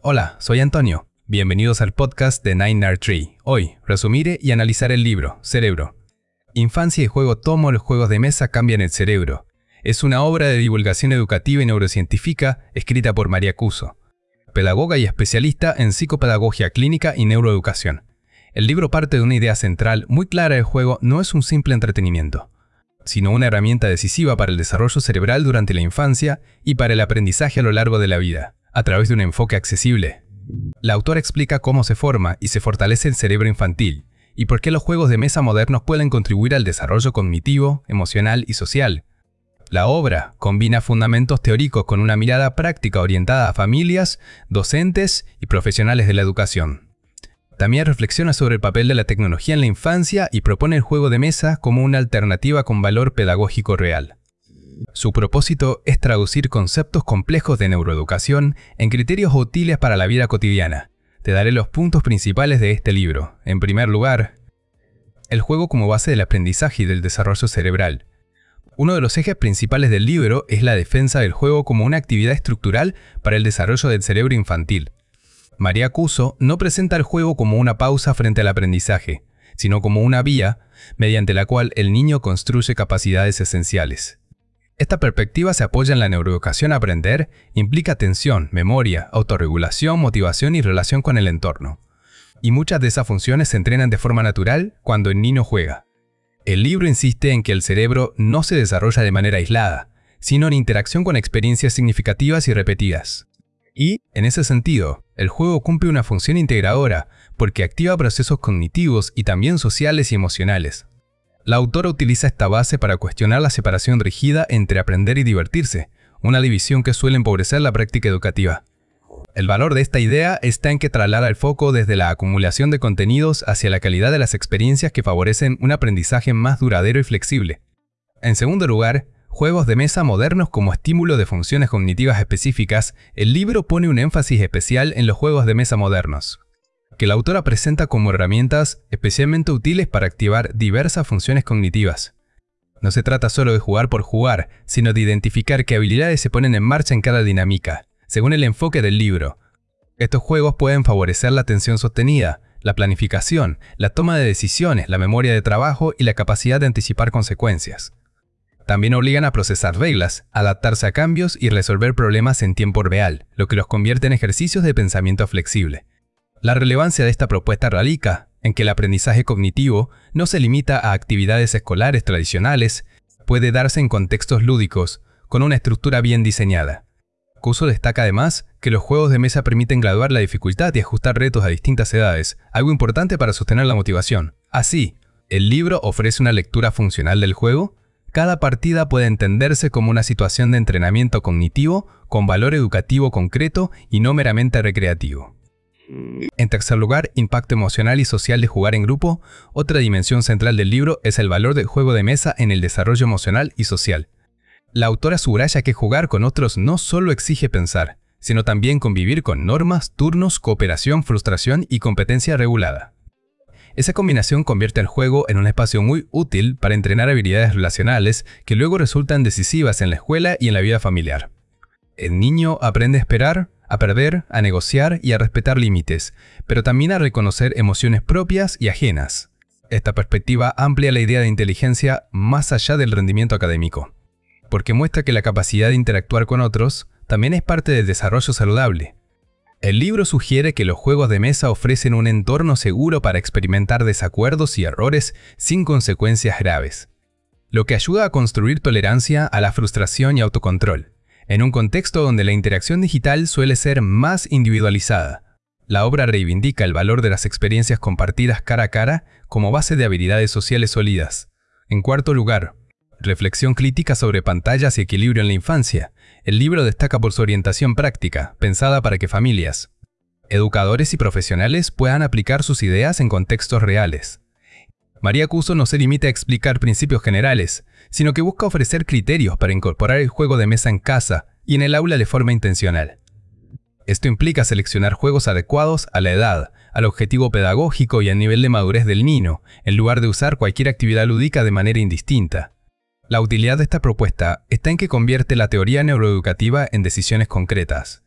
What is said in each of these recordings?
Hola, soy Antonio. Bienvenidos al podcast de 9nerd3. Hoy, resumiré y analizar el libro, Cerebro. Infancia y juego tomo los juegos de mesa cambian el cerebro. Es una obra de divulgación educativa y neurocientífica escrita por María Cuso, pedagoga y especialista en psicopedagogía clínica y neuroeducación. El libro parte de una idea central muy clara: el juego no es un simple entretenimiento, sino una herramienta decisiva para el desarrollo cerebral durante la infancia y para el aprendizaje a lo largo de la vida, a través de un enfoque accesible. La autora explica cómo se forma y se fortalece el cerebro infantil, y por qué los juegos de mesa modernos pueden contribuir al desarrollo cognitivo, emocional y social. La obra combina fundamentos teóricos con una mirada práctica orientada a familias, docentes y profesionales de la educación. También reflexiona sobre el papel de la tecnología en la infancia y propone el juego de mesa como una alternativa con valor pedagógico real. Su propósito es traducir conceptos complejos de neuroeducación en criterios útiles para la vida cotidiana. Te daré los puntos principales de este libro. En primer lugar, el juego como base del aprendizaje y del desarrollo cerebral. Uno de los ejes principales del libro es la defensa del juego como una actividad estructural para el desarrollo del cerebro infantil. María Cuso no presenta el juego como una pausa frente al aprendizaje, sino como una vía mediante la cual el niño construye capacidades esenciales. Esta perspectiva se apoya en la neuroeducación. Aprender implica atención, memoria, autorregulación, motivación y relación con el entorno. Y muchas de esas funciones se entrenan de forma natural cuando el niño juega. El libro insiste en que el cerebro no se desarrolla de manera aislada, sino en interacción con experiencias significativas y repetidas. Y, en ese sentido, el juego cumple una función integradora porque activa procesos cognitivos y también sociales y emocionales. La autora utiliza esta base para cuestionar la separación rígida entre aprender y divertirse, una división que suele empobrecer la práctica educativa. El valor de esta idea está en que traslada el foco desde la acumulación de contenidos hacia la calidad de las experiencias que favorecen un aprendizaje más duradero y flexible. En segundo lugar, juegos de mesa modernos como estímulo de funciones cognitivas específicas. El libro pone un énfasis especial en los juegos de mesa modernos, que la autora presenta como herramientas especialmente útiles para activar diversas funciones cognitivas. No se trata solo de jugar por jugar, sino de identificar qué habilidades se ponen en marcha en cada dinámica, según el enfoque del libro. Estos juegos pueden favorecer la atención sostenida, la planificación, la toma de decisiones, la memoria de trabajo y la capacidad de anticipar consecuencias. También obligan a procesar reglas, adaptarse a cambios y resolver problemas en tiempo real, lo que los convierte en ejercicios de pensamiento flexible. La relevancia de esta propuesta radica en que el aprendizaje cognitivo no se limita a actividades escolares tradicionales, puede darse en contextos lúdicos, con una estructura bien diseñada. Cuso destaca además que los juegos de mesa permiten graduar la dificultad y ajustar retos a distintas edades, algo importante para sostener la motivación. Así, el libro ofrece una lectura funcional del juego. Cada partida puede entenderse como una situación de entrenamiento cognitivo con valor educativo concreto y no meramente recreativo. En tercer lugar, impacto emocional y social de jugar en grupo. Otra dimensión central del libro es el valor del juego de mesa en el desarrollo emocional y social. La autora subraya que jugar con otros no solo exige pensar, sino también convivir con normas, turnos, cooperación, frustración y competencia regulada. Esa combinación convierte el juego en un espacio muy útil para entrenar habilidades relacionales que luego resultan decisivas en la escuela y en la vida familiar. El niño aprende a esperar, a perder, a negociar y a respetar límites, pero también a reconocer emociones propias y ajenas. Esta perspectiva amplia la idea de inteligencia más allá del rendimiento académico, porque muestra que la capacidad de interactuar con otros también es parte del desarrollo saludable. El libro sugiere que los juegos de mesa ofrecen un entorno seguro para experimentar desacuerdos y errores sin consecuencias graves, lo que ayuda a construir tolerancia a la frustración y autocontrol, en un contexto donde la interacción digital suele ser más individualizada. La obra reivindica el valor de las experiencias compartidas cara a cara como base de habilidades sociales sólidas. En cuarto lugar, reflexión crítica sobre pantallas y equilibrio en la infancia. El libro destaca por su orientación práctica, pensada para que familias, educadores y profesionales puedan aplicar sus ideas en contextos reales. María Cuso no se limita a explicar principios generales, sino que busca ofrecer criterios para incorporar el juego de mesa en casa y en el aula de forma intencional. Esto implica seleccionar juegos adecuados a la edad, al objetivo pedagógico y al nivel de madurez del niño, en lugar de usar cualquier actividad lúdica de manera indistinta. La utilidad de esta propuesta está en que convierte la teoría neuroeducativa en decisiones concretas.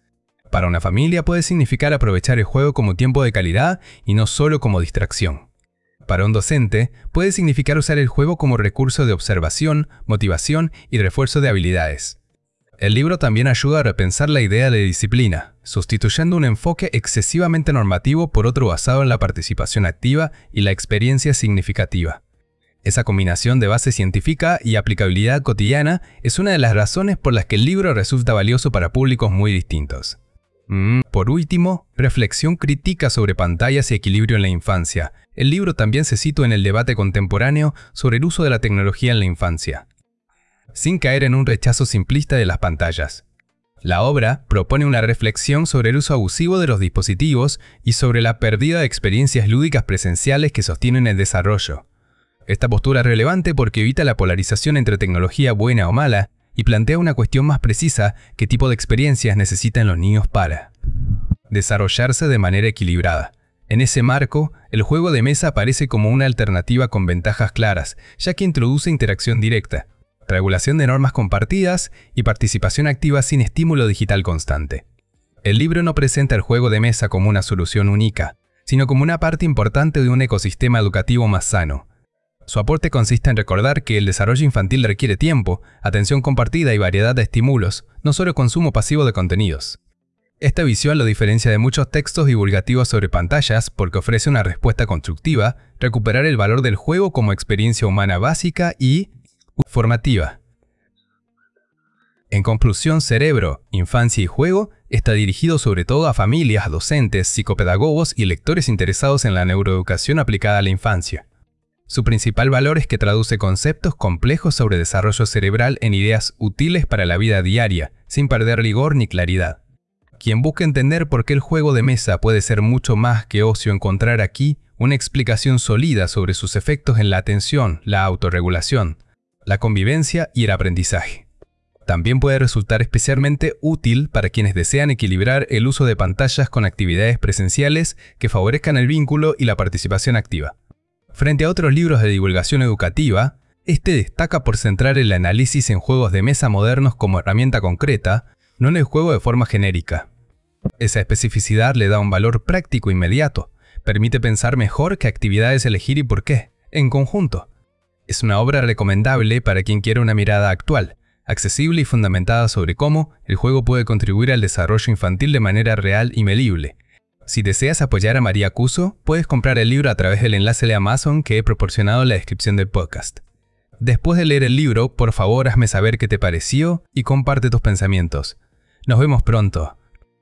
Para una familia puede significar aprovechar el juego como tiempo de calidad y no solo como distracción. Para un docente, puede significar usar el juego como recurso de observación, motivación y refuerzo de habilidades. El libro también ayuda a repensar la idea de disciplina, sustituyendo un enfoque excesivamente normativo por otro basado en la participación activa y la experiencia significativa. Esa combinación de base científica y aplicabilidad cotidiana es una de las razones por las que el libro resulta valioso para públicos muy distintos. Por último, reflexión crítica sobre pantallas y equilibrio en la infancia. El libro también se sitúa en el debate contemporáneo sobre el uso de la tecnología en la infancia, sin caer en un rechazo simplista de las pantallas. La obra propone una reflexión sobre el uso abusivo de los dispositivos y sobre la pérdida de experiencias lúdicas presenciales que sostienen el desarrollo. Esta postura es relevante porque evita la polarización entre tecnología buena o mala y plantea una cuestión más precisa: ¿qué tipo de experiencias necesitan los niños para desarrollarse de manera equilibrada? En ese marco, el juego de mesa aparece como una alternativa con ventajas claras, ya que introduce interacción directa, regulación de normas compartidas y participación activa sin estímulo digital constante. El libro no presenta el juego de mesa como una solución única, sino como una parte importante de un ecosistema educativo más sano. Su aporte consiste en recordar que el desarrollo infantil requiere tiempo, atención compartida y variedad de estímulos, no solo consumo pasivo de contenidos. Esta visión lo diferencia de muchos textos divulgativos sobre pantallas porque ofrece una respuesta constructiva, recuperar el valor del juego como experiencia humana básica y formativa. En conclusión, Cerebro, Infancia y Juego está dirigido sobre todo a familias, docentes, psicopedagogos y lectores interesados en la neuroeducación aplicada a la infancia. Su principal valor es que traduce conceptos complejos sobre desarrollo cerebral en ideas útiles para la vida diaria, sin perder rigor ni claridad. Quien busque entender por qué el juego de mesa puede ser mucho más que ocio, encontrar aquí una explicación sólida sobre sus efectos en la atención, la autorregulación, la convivencia y el aprendizaje. También puede resultar especialmente útil para quienes desean equilibrar el uso de pantallas con actividades presenciales que favorezcan el vínculo y la participación activa. Frente a otros libros de divulgación educativa, este destaca por centrar el análisis en juegos de mesa modernos como herramienta concreta, no en el juego de forma genérica. Esa especificidad le da un valor práctico inmediato, permite pensar mejor qué actividades elegir y por qué, en conjunto. Es una obra recomendable para quien quiera una mirada actual, accesible y fundamentada sobre cómo el juego puede contribuir al desarrollo infantil de manera real y medible. Si deseas apoyar a María Cuso, puedes comprar el libro a través del enlace de Amazon que he proporcionado en la descripción del podcast. Después de leer el libro, por favor hazme saber qué te pareció y comparte tus pensamientos. Nos vemos pronto.